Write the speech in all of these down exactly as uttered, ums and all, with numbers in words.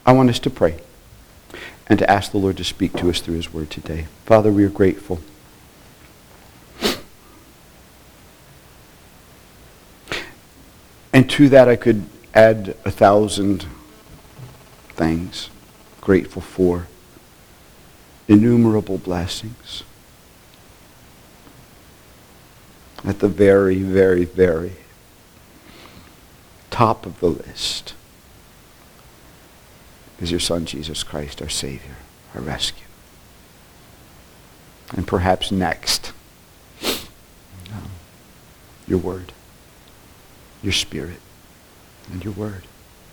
I want us to pray and to ask the Lord to speak to us through His Word today. Father, we are grateful. And to that I could add a thousand things. Grateful for innumerable blessings. At the very, very, very top of the list is your Son, Jesus Christ, our Savior, our rescue. And perhaps next, um, your Word, your Spirit, and your Word.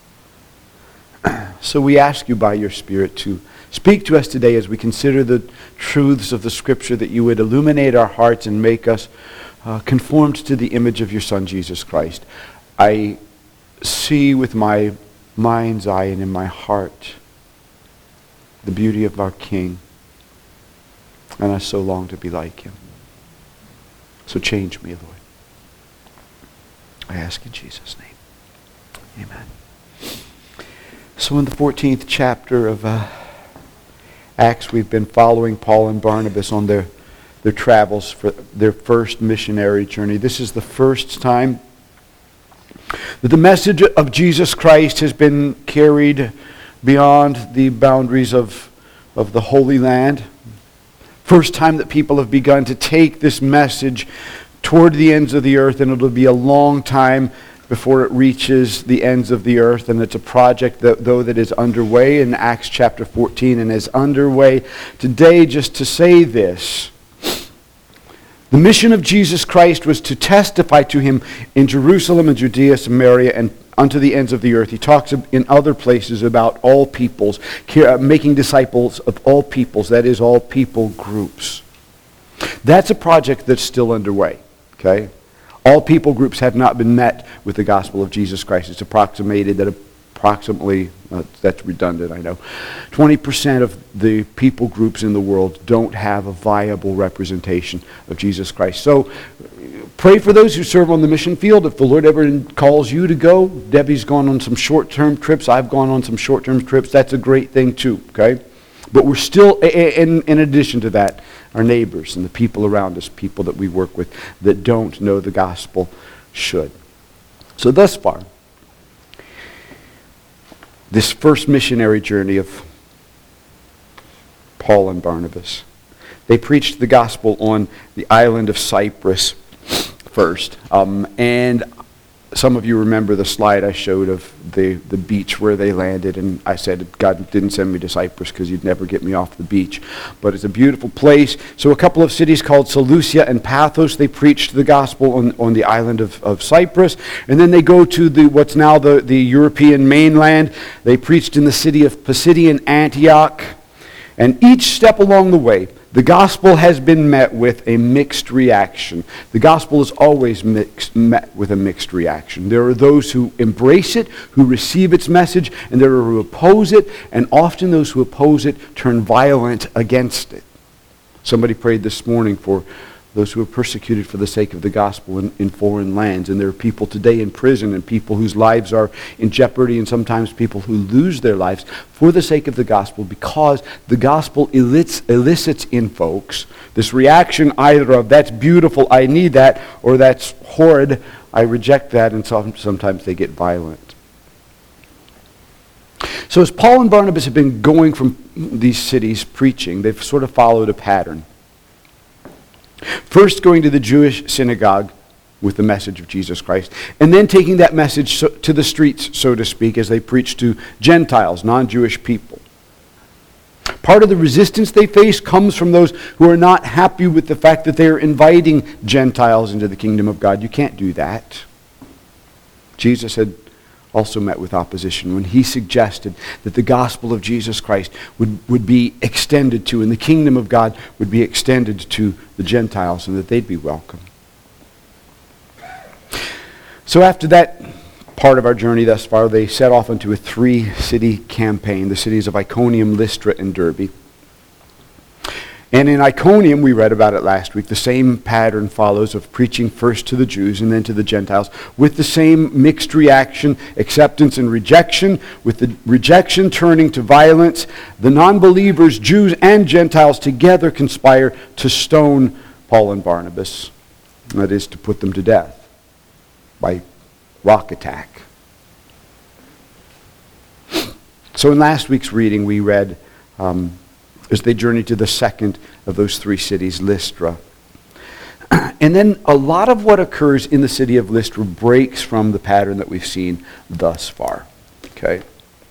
So we ask you by your Spirit to speak to us today as we consider the truths of the Scripture, that you would illuminate our hearts and make us uh, conformed to the image of your Son, Jesus Christ. I see with my mind's eye and in my heart the beauty of our King, and I so long to be like Him. So change me, Lord. I ask in Jesus' name. Amen. So in the fourteenth chapter of uh, Acts, we've been following Paul and Barnabas on their, their travels for their first missionary journey. This is the first time that the message of Jesus Christ has been carried beyond the boundaries of, of the Holy Land. First time that people have begun to take this message toward the ends of the earth, and it'll be a long time before it reaches the ends of the earth. And it's a project that, though, that is underway in Acts chapter fourteen and is underway today. Just to say this, the mission of Jesus Christ was to testify to Him in Jerusalem and Judea, Samaria, and unto the ends of the earth. He talks in other places about all peoples, making disciples of all peoples, that is, all people groups. That's a project that's still underway, okay? All people groups have not been met with the gospel of Jesus Christ. It's approximated that approximately, uh, that's redundant, I know, twenty percent of the people groups in the world don't have a viable representation of Jesus Christ. So pray for those who serve on the mission field. If the Lord ever calls you to go, Debbie's gone on some short-term trips. I've gone on some short-term trips. That's a great thing too, okay? But we're still, in, in addition to that, our neighbors and the people around us, people that we work with that don't know the gospel should. So thus far, this first missionary journey of Paul and Barnabas, they preached the gospel on the island of Cyprus first. Um, and some of you remember the slide I showed of the, the beach where they landed, and I said God didn't send me to Cyprus because you'd never get me off the beach. But it's a beautiful place. So a couple of cities called Seleucia and Paphos, they preached the gospel on, on the island of, of Cyprus. And then they go to the what's now the, the European mainland. They preached in the city of Pisidian Antioch. And each step along the way, the gospel has been met with a mixed reaction. The gospel is always mixed, met with a mixed reaction. There are those who embrace it, who receive its message, and there are who oppose it, and often those who oppose it turn violent against it. Somebody prayed this morning for those who are persecuted for the sake of the gospel in, in foreign lands. And there are people today in prison and people whose lives are in jeopardy, and sometimes people who lose their lives for the sake of the gospel, because the gospel elicits, elicits in folks this reaction either of that's beautiful, I need that, or that's horrid, I reject that, and some, sometimes they get violent. So as Paul and Barnabas have been going from these cities preaching, they've sort of followed a pattern. First going to the Jewish synagogue with the message of Jesus Christ, and then taking that message so, to the streets, so to speak, as they preach to Gentiles, non-Jewish people. Part of the resistance they face comes from those who are not happy with the fact that they are inviting Gentiles into the kingdom of God. You can't do that. Jesus had also met with opposition when he suggested that the gospel of Jesus Christ would, would be extended to, and the kingdom of God would be extended to the Gentiles, and that they'd be welcome. So after that part of our journey thus far, they set off into a three-city campaign, the cities of Iconium, Lystra, and Derbe. And in Iconium, we read about it last week, the same pattern follows of preaching first to the Jews and then to the Gentiles, with the same mixed reaction, acceptance and rejection, with the rejection turning to violence. The non-believers, Jews and Gentiles, together conspire to stone Paul and Barnabas. That is, to put them to death by rock attack. So in last week's reading, we read um, as they journeyed to the second of those three cities, Lystra. And then a lot of what occurs in the city of Lystra breaks from the pattern that we've seen thus far. Okay?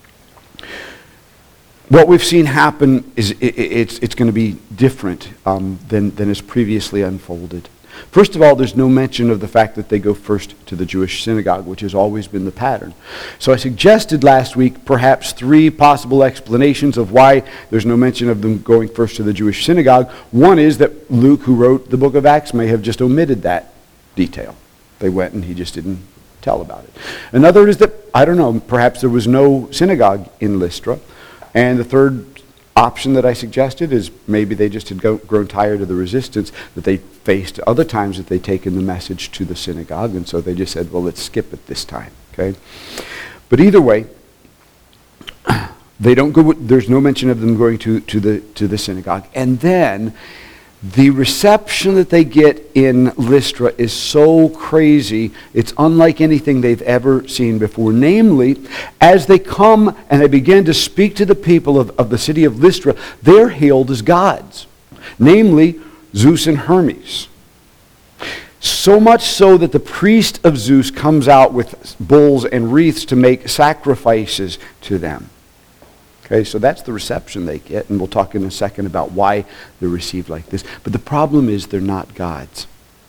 What we've seen happen is it, it's, it's going to be different um, than, than is previously unfolded. First of all, there's no mention of the fact that they go first to the Jewish synagogue, which has always been the pattern. So I suggested last week perhaps three possible explanations of why there's no mention of them going first to the Jewish synagogue. One is that Luke, who wrote the book of Acts, may have just omitted that detail. They went and he just didn't tell about it. Another is that, I don't know, perhaps there was no synagogue in Lystra. And the third option that I suggested is maybe they just had go, grown tired of the resistance that they faced other times that they'd taken the message to the synagogue, and so they just said, well, let's skip it this time. Okay? But either way, they don't go. There's no mention of them going to, to the to the synagogue. And then the reception that they get in Lystra is so crazy, it's unlike anything they've ever seen before. Namely, as they come and they begin to speak to the people of, of the city of Lystra, they're hailed as gods. Namely, Zeus and Hermes. So much so that the priest of Zeus comes out with bulls and wreaths to make sacrifices to them. Okay, so that's the reception they get, and we'll talk in a second about why they're received like this. But the problem is they're not gods.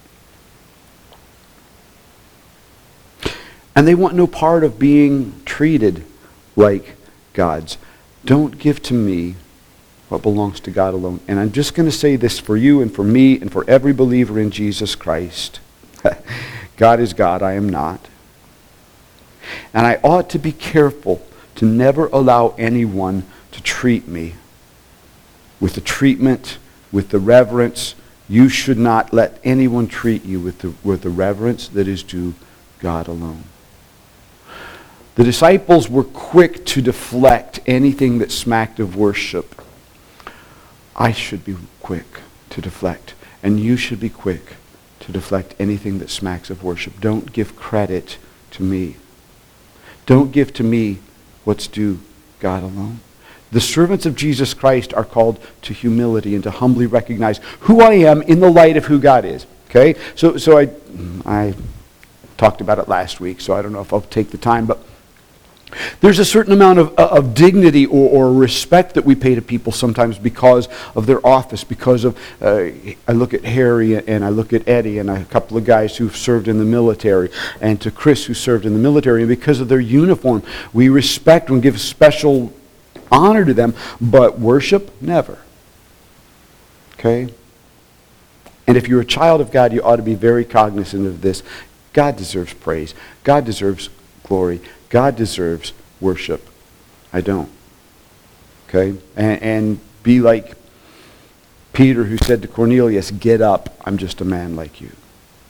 And they want no part of being treated like gods. Don't give to me what belongs to God alone. And I'm just going to say this for you and for me and for every believer in Jesus Christ. God is God, I am not. And I ought to be careful to never allow anyone to treat me with the treatment, with the reverence. You should not let anyone treat you with the, with the reverence that is due God alone. The disciples were quick to deflect anything that smacked of worship. I should be quick to deflect, and you should be quick to deflect anything that smacks of worship. Don't give credit to me. Don't give to me what's due God alone. The servants of Jesus Christ are called to humility and to humbly recognize who I am in the light of who God is. Okay? So so I I talked about it last week, so I don't know if I'll take the time, but there's a certain amount of, of dignity or, or respect that we pay to people sometimes because of their office, because of, uh, I look at Harry and I look at Eddie and a couple of guys who've served in the military, and to Chris who served in the military, and because of their uniform, we respect and give special honor to them, but worship, never. Okay? And if you're a child of God, you ought to be very cognizant of this. God deserves praise. God deserves glory. God deserves worship. I don't. Okay? And, and be like Peter, who said to Cornelius, get up, I'm just a man like you.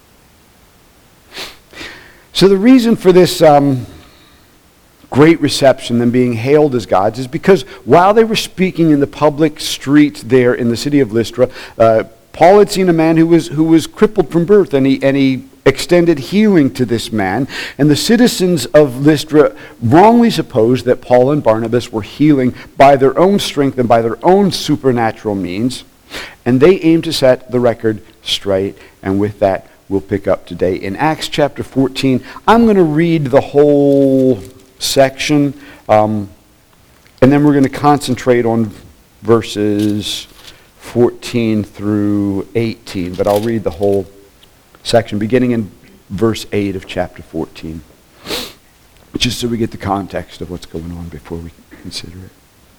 So the reason for this um, great reception, them being hailed as gods, is because while they were speaking in the public streets there in the city of Lystra, uh, Paul had seen a man who was who was crippled from birth, and he and he extended healing to this man. And the citizens of Lystra wrongly supposed that Paul and Barnabas were healing by their own strength and by their own supernatural means. And they aimed to set the record straight. And with that, we'll pick up today in Acts chapter fourteen. I'm going to read the whole section, um, and then we're going to concentrate on verses fourteen through eighteen. But I'll read the whole section, beginning in verse eight of chapter fourteen, just so we get the context of what's going on before we consider it.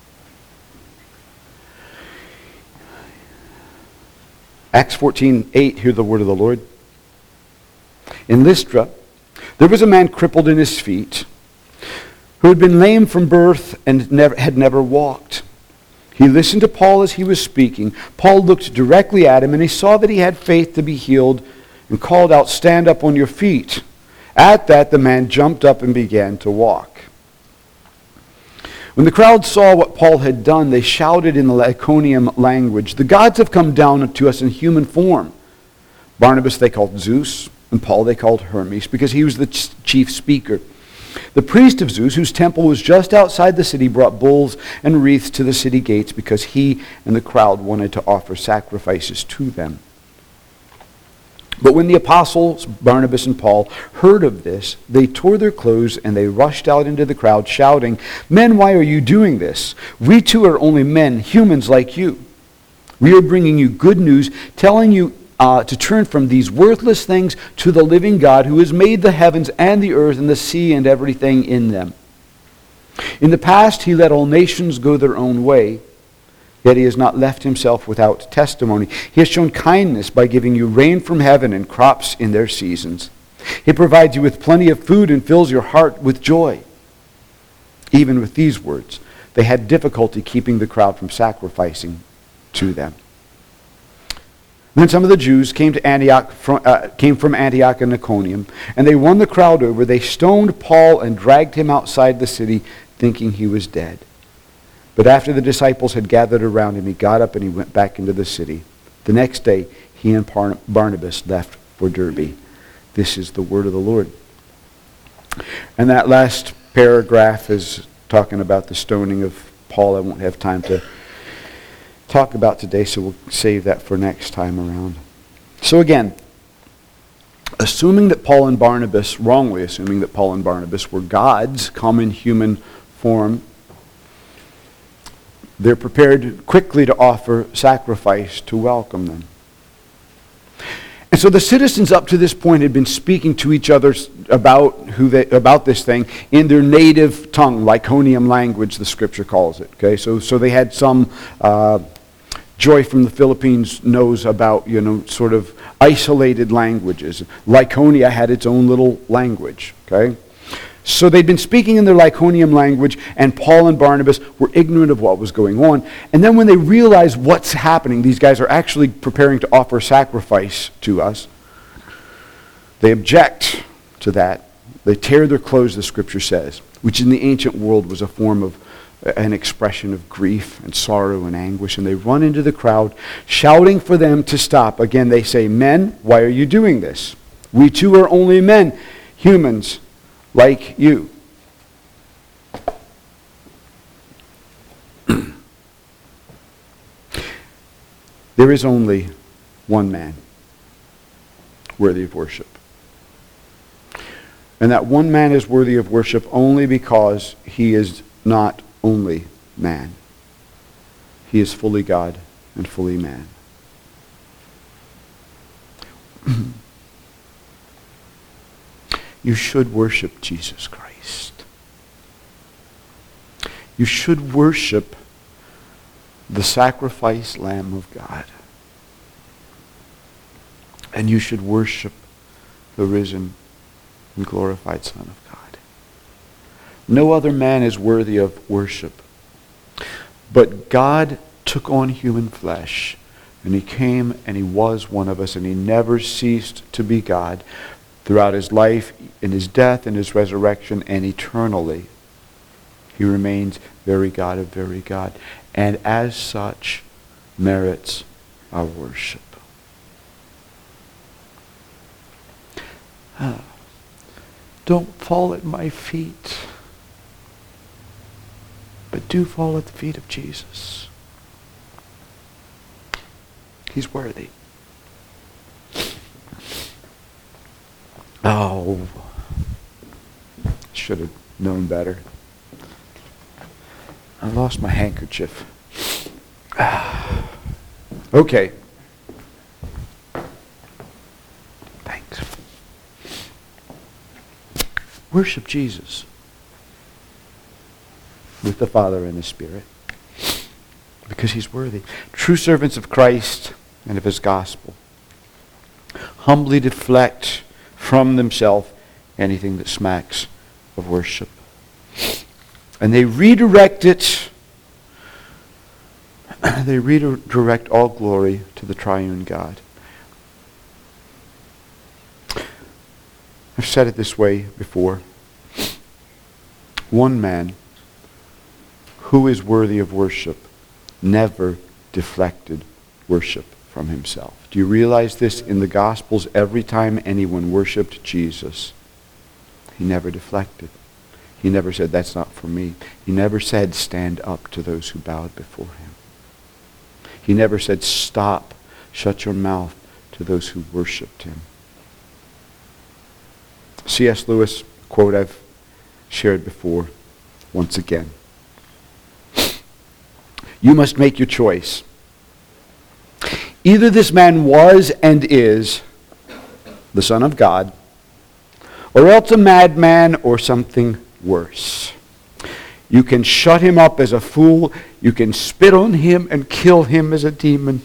Acts fourteen eight, hear the word of the Lord. In Lystra, there was a man crippled in his feet, who had been lame from birth and never, had never walked. He listened to Paul as he was speaking. Paul looked directly at him, and he saw that he had faith to be healed, and called out, "Stand up on your feet." At that, the man jumped up and began to walk. When the crowd saw what Paul had done, they shouted in the Lycaonian language, "The gods have come down to us in human form." Barnabas they called Zeus, and Paul they called Hermes, because he was the chief speaker. The priest of Zeus, whose temple was just outside the city, brought bulls and wreaths to the city gates because he and the crowd wanted to offer sacrifices to them. But when the apostles, Barnabas and Paul, heard of this, they tore their clothes and they rushed out into the crowd, shouting, "Men, why are you doing this? We too are only men, humans like you. We are bringing you good news, telling you Uh, to turn from these worthless things to the living God who has made the heavens and the earth and the sea and everything in them. In the past he let all nations go their own way, yet he has not left himself without testimony. He has shown kindness by giving you rain from heaven and crops in their seasons. He provides you with plenty of food and fills your heart with joy." Even with these words, they had difficulty keeping the crowd from sacrificing to them. Then some of the Jews came to Antioch from, uh, came from Antioch and Iconium, and they won the crowd over. They stoned Paul and dragged him outside the city, thinking he was dead. But after the disciples had gathered around him, he got up and he went back into the city. The next day, he and Barnabas left for Derbe. This is the word of the Lord. And that last paragraph is talking about the stoning of Paul. I won't have time to talk about today, so we'll save that for next time around. So again, assuming that Paul and Barnabas, wrongly assuming that Paul and Barnabas were gods come in human form, they're prepared quickly to offer sacrifice to welcome them. And so the citizens up to this point had been speaking to each other about who they, about this thing in their native tongue, Lycaonian language, the scripture calls it. Okay, so so they had some. Uh, Joy from the Philippines knows about, you know, sort of isolated languages. Lycaonia had its own little language, okay? So they'd been speaking in their Lycaonian language, and Paul and Barnabas were ignorant of what was going on. And then when they realize what's happening, these guys are actually preparing to offer sacrifice to us, they object to that. They tear their clothes, the scripture says, which in the ancient world was a form of an expression of grief and sorrow and anguish, and they run into the crowd shouting for them to stop. Again, they say, "Men, why are you doing this? We too are only men, humans like you." There is only one man worthy of worship. And that one man is worthy of worship only because he is not only man. He is fully God and fully man. You should worship Jesus Christ. You should worship the sacrificed Lamb of God. And you should worship the risen and glorified Son of God. No other man is worthy of worship. But God took on human flesh, and he came and he was one of us, and he never ceased to be God throughout his life, in his death, in his resurrection, and eternally. He remains very God of very God, and as such merits our worship. Ah, don't fall at my feet, but do fall at the feet of Jesus. He's worthy. Oh, should have known better. I lost my handkerchief. Okay. Thanks. Worship Jesus with the Father and the Spirit, because he's worthy. True servants of Christ and of his gospel humbly deflect from themselves anything that smacks of worship. And they redirect it they redirect all glory to the triune God. I've said it this way before. One man who is worthy of worship never deflected worship from himself. Do you realize this? In the Gospels, every time anyone worshipped Jesus, he never deflected. He never said, that's not for me. He never said, stand up to those who bowed before him. He never said, stop, shut your mouth to those who worshipped him. C S Lewis, quote I've shared before, once again. You must make your choice. Either this man was and is the Son of God, or else a madman or something worse. You can shut him up as a fool. You can spit on him and kill him as a demon.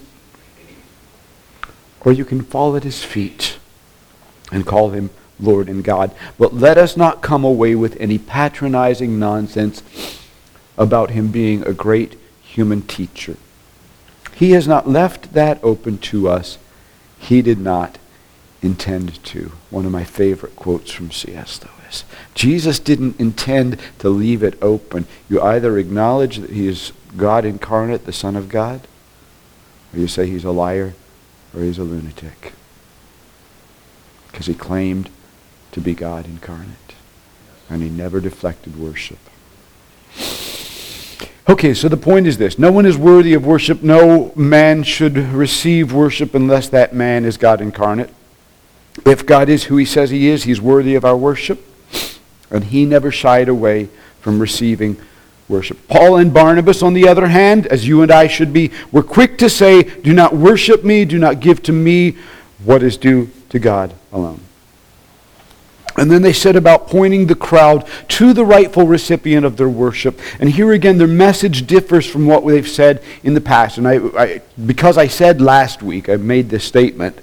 Or you can fall at his feet and call him Lord and God. But let us not come away with any patronizing nonsense about him being a great human teacher. He has not left that open to us. He did not intend to. One of my favorite quotes from C S Lewis. Jesus didn't intend to leave it open. You either acknowledge that he is God incarnate, the Son of God, or you say he's a liar or he's a lunatic. Because he claimed to be God incarnate. And he never deflected worship. Okay, so the point is this. No one is worthy of worship. No man should receive worship unless that man is God incarnate. If God is who he says he is, he's worthy of our worship. And he never shied away from receiving worship. Paul and Barnabas, on the other hand, as you and I should be, were quick to say, do not worship me, do not give to me what is due to God alone. And then they set about pointing the crowd to the rightful recipient of their worship. And here again, their message differs from what they've said in the past. And I, I because I said last week, I made this statement,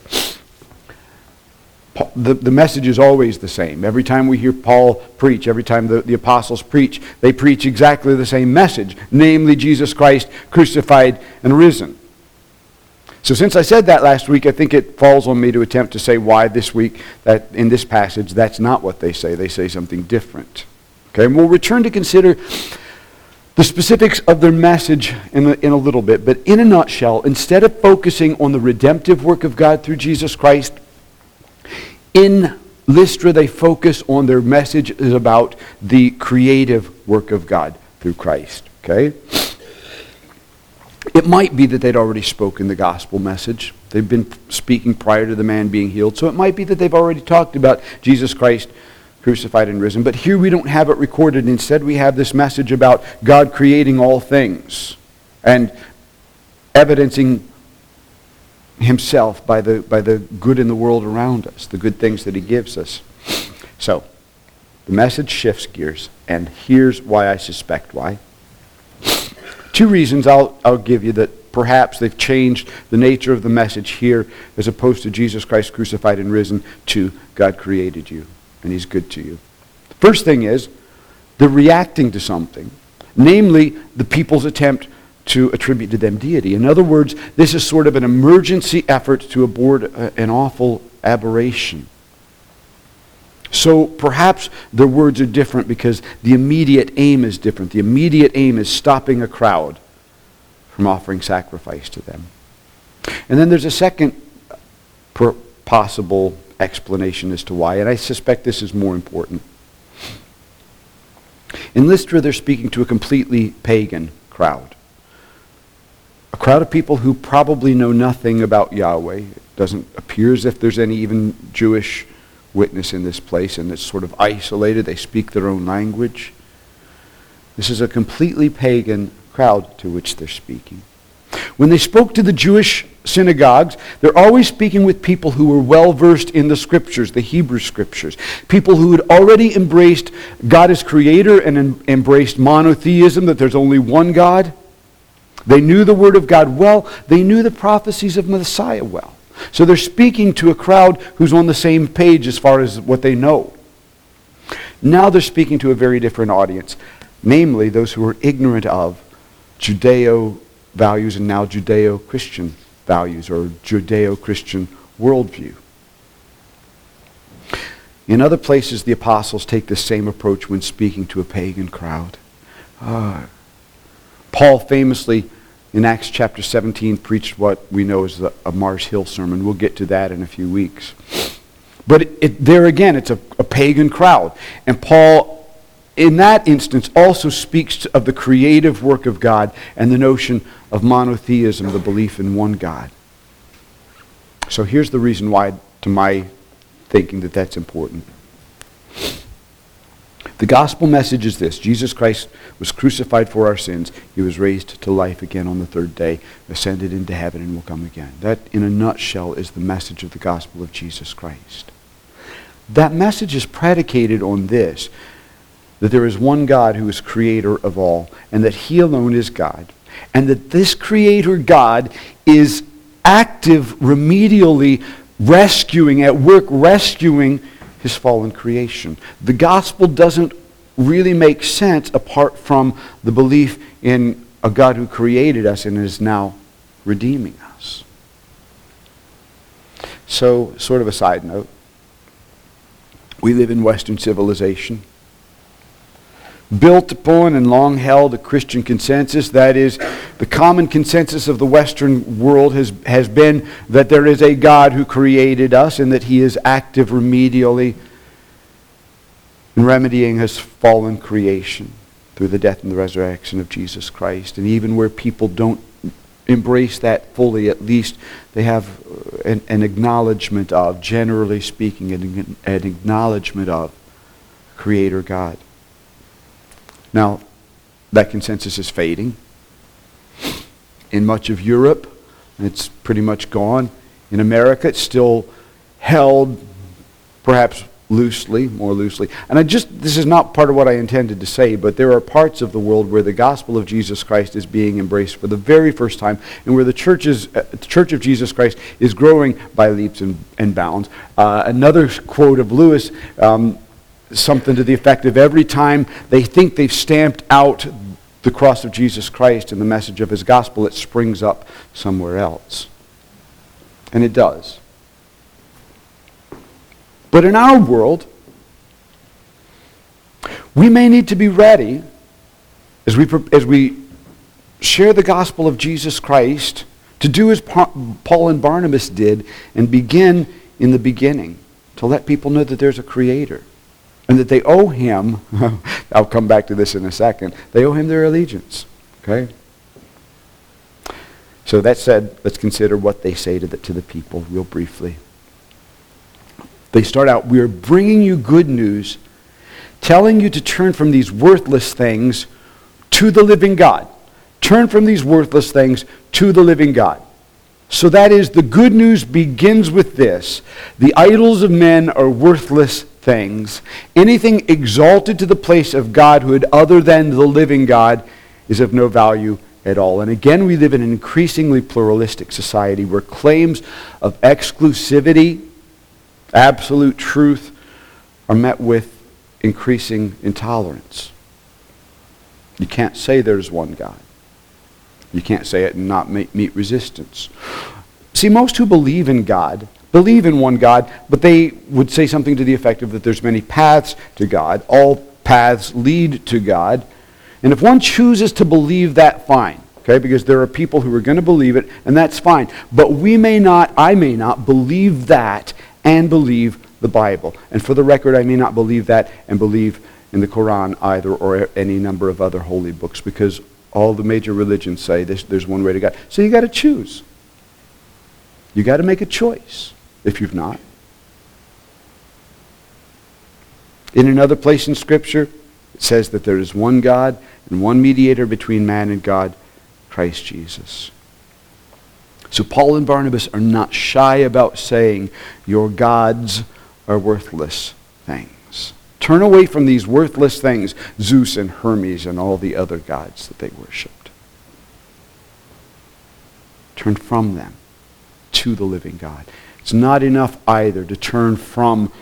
the, the message is always the same. Every time we hear Paul preach, every time the, the apostles preach, they preach exactly the same message, namely Jesus Christ crucified and risen. So since I said that last week, I think it falls on me to attempt to say why this week, that in this passage, that's not what they say. They say something different. Okay, and we'll return to consider the specifics of their message in a, in a little bit. But in a nutshell, instead of focusing on the redemptive work of God through Jesus Christ, in Lystra they focus on their message is about the creative work of God through Christ. Okay? It might be that they'd already spoken the gospel message. They've been speaking prior to the man being healed. So it might be that they've already talked about Jesus Christ crucified and risen. But here we don't have it recorded. Instead, we have this message about God creating all things and evidencing himself by the, by the good in the world around us, the good things that he gives us. So the message shifts gears. And here's why I suspect why. Two reasons I'll, I'll give you that perhaps they've changed the nature of the message here as opposed to Jesus Christ crucified and risen to God created you and he's good to you. The first thing is they're reacting to something, namely the people's attempt to attribute to them deity. In other words, this is sort of an emergency effort to abort a, an awful aberration. So perhaps their words are different because the immediate aim is different. The immediate aim is stopping a crowd from offering sacrifice to them. And then there's a second per- possible explanation as to why, and I suspect this is more important. In Lystra, they're speaking to a completely pagan crowd. A crowd of people who probably know nothing about Yahweh. It doesn't appear as if there's any even Jewish witness in this place, and it's sort of isolated. They speak their own language. This is a completely pagan crowd to which they're speaking. When they spoke to the Jewish synagogues, they're always speaking with people who were well versed in the scriptures, the Hebrew scriptures, people who had already embraced God as creator and em- embraced monotheism, that there's only one God. They knew the word of God well. They knew the prophecies of Messiah well. So they're speaking to a crowd who's on the same page as far as what they know. Now they're speaking to a very different audience, namely those who are ignorant of Judeo values and now Judeo-Christian values or Judeo-Christian worldview. In other places, the apostles take the same approach when speaking to a pagan crowd. Uh, Paul famously, in Acts chapter seventeen, preached what we know as the, a Mars Hill sermon. We'll get to that in a few weeks. But it, it, there again, it's a, a pagan crowd. And Paul, in that instance, also speaks of the creative work of God and the notion of monotheism, the belief in one God. So here's the reason why, to my thinking, that that's important. The gospel message is this: Jesus Christ was crucified for our sins. He was raised to life again on the third day, ascended into heaven, and will come again. That, in a nutshell, is the message of the gospel of Jesus Christ. That message is predicated on this, that there is one God who is creator of all, and that he alone is God, and that this creator God is active, remedially rescuing, at work rescuing his fallen creation. The gospel doesn't really make sense apart from the belief in a God who created us and is now redeeming us. So, sort of a side note, we live in Western civilization, built upon and long held a Christian consensus. That is, the common consensus of the Western world has, has been that there is a God who created us and that he is active remedially in remedying his fallen creation through the death and the resurrection of Jesus Christ. And even where people don't embrace that fully, at least they have an, an acknowledgement of, generally speaking, an, an acknowledgement of Creator God. Now, that consensus is fading. In much of Europe, it's pretty much gone. In America, it's still held, perhaps loosely, more loosely. And I just, this is not part of what I intended to say, but there are parts of the world where the gospel of Jesus Christ is being embraced for the very first time, and where the churches, uh, the Church of Jesus Christ is growing by leaps and, and bounds. Uh, another quote of Lewis, um, something to the effect of, every time they think they've stamped out the cross of Jesus Christ and the message of his gospel, it springs up somewhere else. And it does. But in our world, we may need to be ready as we, as we share the gospel of Jesus Christ to do as Paul and Barnabas did and begin in the beginning, to let people know that there's a creator. And that they owe him, I'll come back to this in a second, they owe him their allegiance. Okay? So that said, let's consider what they say to the, to the people real briefly. They start out, we are bringing you good news, telling you to turn from these worthless things to the living God. Turn from these worthless things to the living God. So that is, the good news begins with this: the idols of men are worthless things. Anything exalted to the place of Godhood other than the living God is of no value at all. And again, we live in an increasingly pluralistic society where claims of exclusivity, absolute truth, are met with increasing intolerance. You can't say there's one God. You can't say it and not meet resistance. See, most who believe in God believe in one God, but they would say something to the effect of that there's many paths to God. All paths lead to God. And if one chooses to believe that, fine. Okay, because there are people who are going to believe it, and that's fine. But we may not, I may not believe that and believe the Bible. And for the record, I may not believe that and believe in the Quran either, or any number of other holy books, because all the major religions say this, there's one way to God. So you got to choose. You got to make a choice if you've not. In another place in Scripture, it says that there is one God and one mediator between man and God, Christ Jesus. So Paul and Barnabas are not shy about saying your gods are worthless things. Turn away from these worthless things, Zeus and Hermes and all the other gods that they worshipped. Turn from them to the living God. It's not enough either to turn from,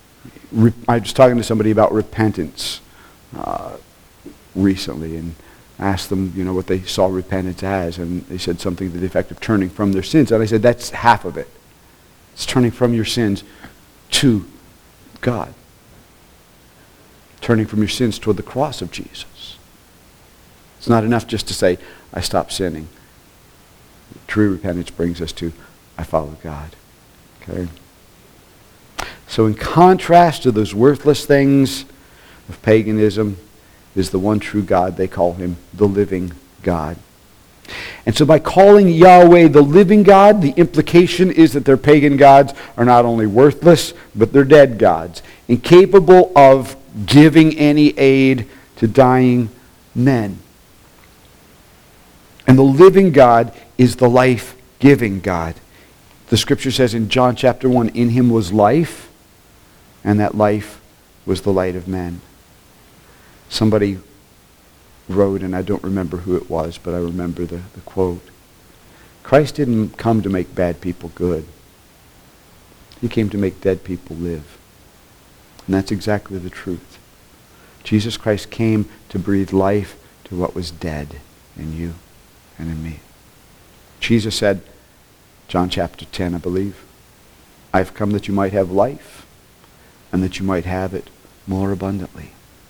I was talking to somebody about repentance uh, recently, and I asked them, you know, what they saw repentance as, and they said something to the effect of turning from their sins. And I said, that's half of it. It's turning from your sins to God. Turning from your sins toward the cross of Jesus. It's not enough just to say, I stopped sinning. True repentance brings us to, I follow God. Okay? So in contrast to those worthless things of paganism, is the one true God. They call him the living God. And so by calling Yahweh the living God, the implication is that their pagan gods are not only worthless, but they're dead gods, incapable of giving any aid to dying men. And the living God is the life-giving God. The scripture says in John chapter one, in him was life, and that life was the light of men. Somebody wrote, and I don't remember who it was, but I remember the, the quote. Christ didn't come to make bad people good. He came to make dead people live. And that's exactly the truth. Jesus Christ came to breathe life to what was dead in you and in me. Jesus said, John chapter ten, I believe, I've come that you might have life and that you might have it more abundantly.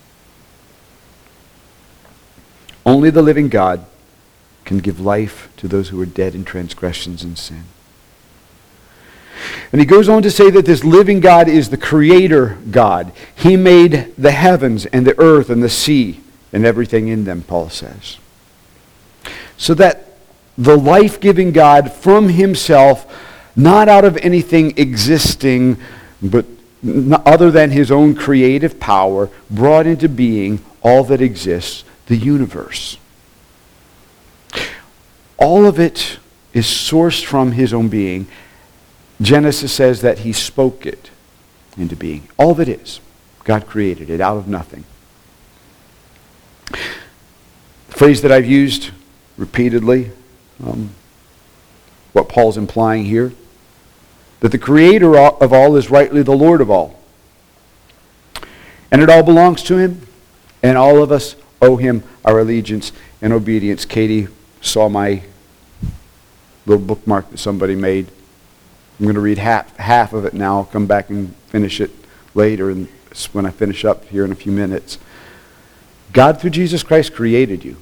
Only the living God can give life to those who are dead in transgressions and sin. And he goes on to say that this living God is the creator God. He made the heavens and the earth and the sea and everything in them, Paul says. So that the life-giving God from himself, not out of anything existing, but other than his own creative power, brought into being all that exists, the universe. All of it is sourced from his own being. Genesis says that he spoke it into being. All of it is. God created it out of nothing. The phrase that I've used repeatedly, um, what Paul's implying here, that the creator of all is rightly the Lord of all. And it all belongs to him, and all of us owe him our allegiance and obedience. Katie saw my little bookmark that somebody made. I'm going to read half, half of it now. I'll come back and finish it later and when I finish up here in a few minutes. God, through Jesus Christ, created you.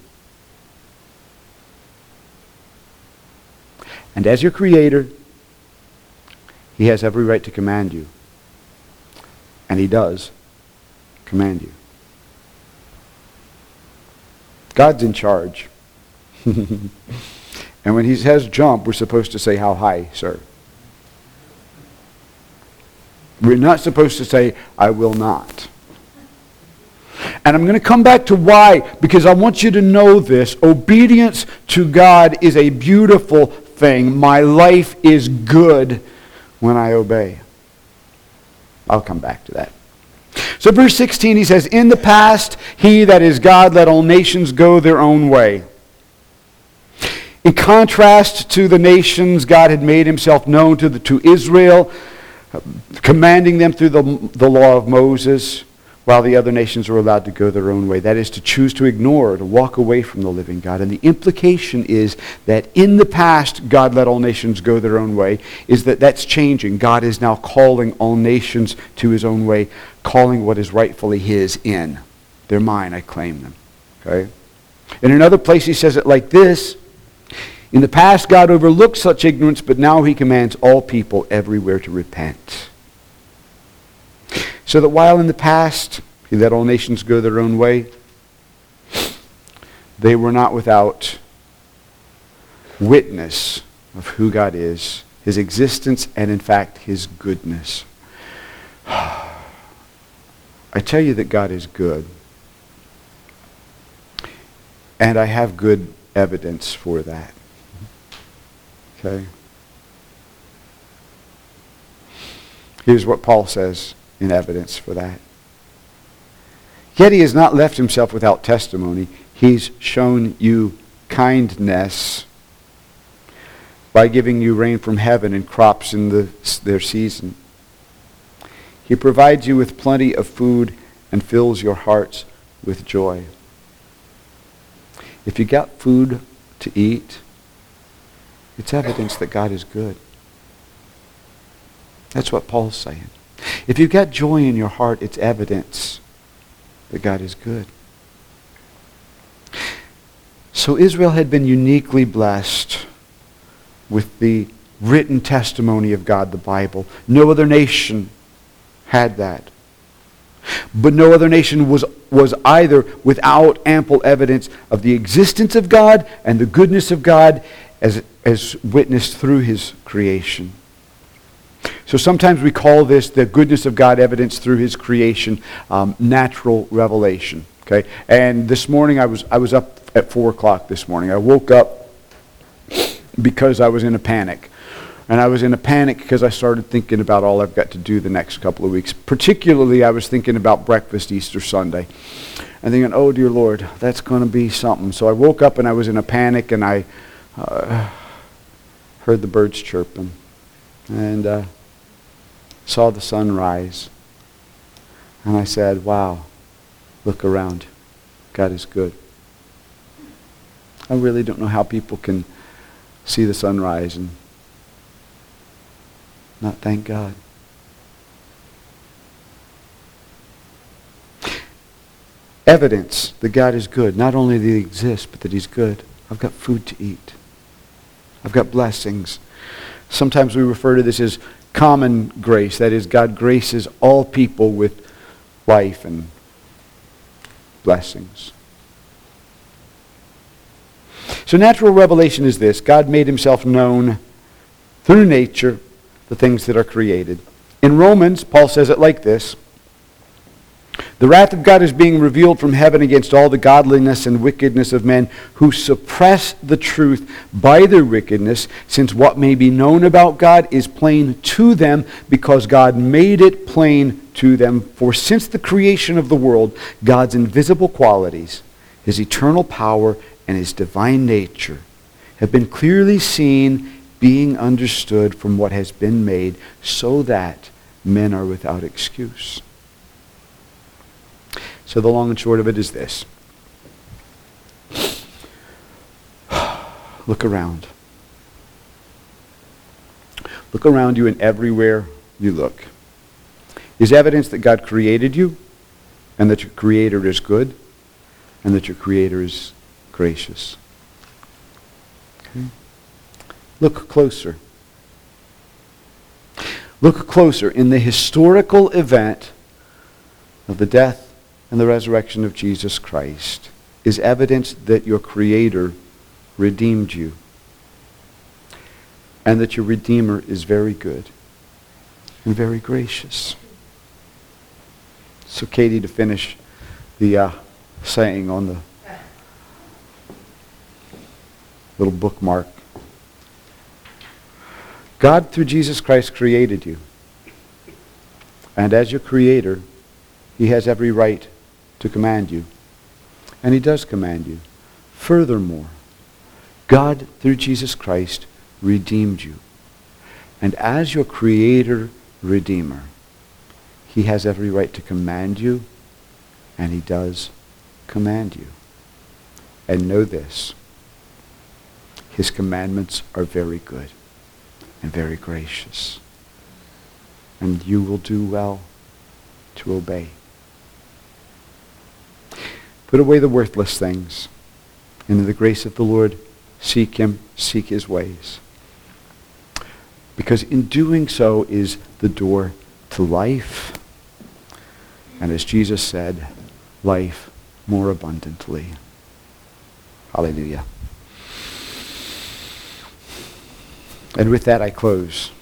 And as your creator, he has every right to command you. And he does command you. God's in charge. And when he says jump, we're supposed to say, how high, sir? We're not supposed to say, I will not. And I'm going to come back to why, because I want you to know this. Obedience to God is a beautiful thing. My life is good when I obey. I'll come back to that. So verse sixteen, he says, in the past, he, that is God, let all nations go their own way. In contrast to the nations, God had made himself known to, the, to Israel, commanding them through the, the law of Moses, while the other nations were allowed to go their own way. That is, to choose to ignore, to walk away from the living God. And the implication is that in the past, God let all nations go their own way, is that that's changing. God is now calling all nations to his own way, calling what is rightfully his in. They're mine, I claim them. Okay? In another place, he says it like this. In the past, God overlooked such ignorance, but now he commands all people everywhere to repent. So that while in the past he let all nations go their own way, they were not without witness of who God is, his existence, and in fact his goodness. I tell you that God is good. And I have good evidence for that. Okay? Here's what Paul says in evidence for that. Yet he has not left himself without testimony. He's shown you kindness by giving you rain from heaven and crops in the, their season. He provides you with plenty of food and fills your hearts with joy. If you got food to eat, it's evidence that God is good. That's what Paul's saying. If you've got joy in your heart, it's evidence that God is good. So Israel had been uniquely blessed with the written testimony of God, the Bible. No other nation had that. But no other nation was, was either without ample evidence of the existence of God and the goodness of God as, as witnessed through his creation. So sometimes we call this the goodness of God evidenced through his creation, um, natural revelation. Okay, and this morning I was I was up at four o'clock this morning. I woke up because I was in a panic. And I was in a panic because I started thinking about all I've got to do the next couple of weeks. Particularly, I was thinking about breakfast Easter Sunday. And thinking, oh, dear Lord, that's going to be something. So I woke up and I was in a panic, and I uh, heard the birds chirping. And uh, saw the sun rise. And I said, wow, look around. God is good. I really don't know how people can see the sun rise and not thank God. Evidence that God is good. Not only that he exists, but that he's good. I've got food to eat. I've got blessings. Sometimes we refer to this as common grace. That is, God graces all people with life and blessings. So natural revelation is this. God made himself known through nature, the things that are created. In Romans, Paul says it like this. The wrath of God is being revealed from heaven against all the godliness and wickedness of men who suppress the truth by their wickedness, since what may be known about God is plain to them because God made it plain to them. For since the creation of the world, God's invisible qualities, his eternal power, and his divine nature have been clearly seen, being understood from what has been made, so that men are without excuse. So the long and short of it is this. Look around. Look around you, and everywhere you look is evidence that God created you, and that your Creator is good, and that your Creator is gracious. Okay? Look closer. Look closer. In the historical event of the death and the resurrection of Jesus Christ is evidence that your Creator redeemed you, and that your Redeemer is very good and very gracious. So Katie, to finish the uh, saying on the little bookmark. God, through Jesus Christ, created you. And as your Creator, he has every right to command you. And he does command you. Furthermore, God, through Jesus Christ, redeemed you. And as your Creator, Redeemer, he has every right to command you, and he does command you. And know this. His commandments are very good and very gracious. And you will do well to obey. Put away the worthless things. And in the grace of the Lord, seek him, seek his ways. Because in doing so is the door to life. And as Jesus said, life more abundantly. Hallelujah. And with that, I close.